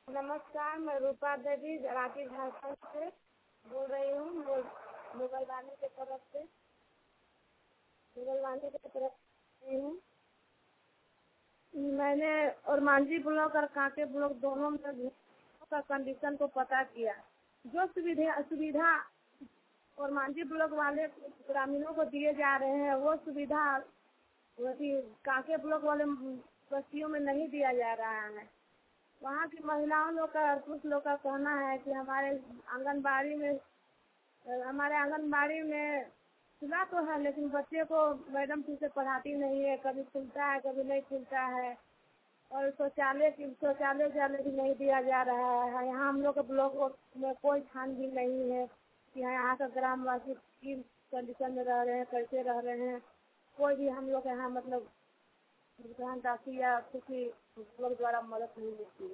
नमस्कार, मैं रूपा देवी रांची झारखंड से बोल रही हूँ। मुगलवानी की तरफ से रही हूँ। मैंने और मांझी ब्लॉक और कांके ब्लॉक दोनों में का कंडीशन को पता किया। जो सुविधा और मांझी ब्लॉक वाले ग्रामीणों को दिए जा रहे हैं वो सुविधा वही कांके ब्लॉक वाले बस्तियों में नहीं दिया जा रहा है। वहाँ की महिलाओं लोग का और पुरुष लोग का कहना है कि हमारे आंगनबाड़ी में खुला तो है, लेकिन बच्चे को मैडम ठीक से पढ़ाती नहीं है, कभी खुलता है कभी नहीं खुलता है। और शौचालय भी नहीं दिया जा रहा है। यहाँ हम लोग के ब्लॉक में कोई छानबीन नहीं है कि यहाँ का ग्रामवासी किस कंडीशन में रह रहे हैं, कैसे रह रहे हैं। कोई भी हम लोग यहाँ मतलब भुगतान राशि या किसी लोग द्वारा मदद नहीं मिलती है।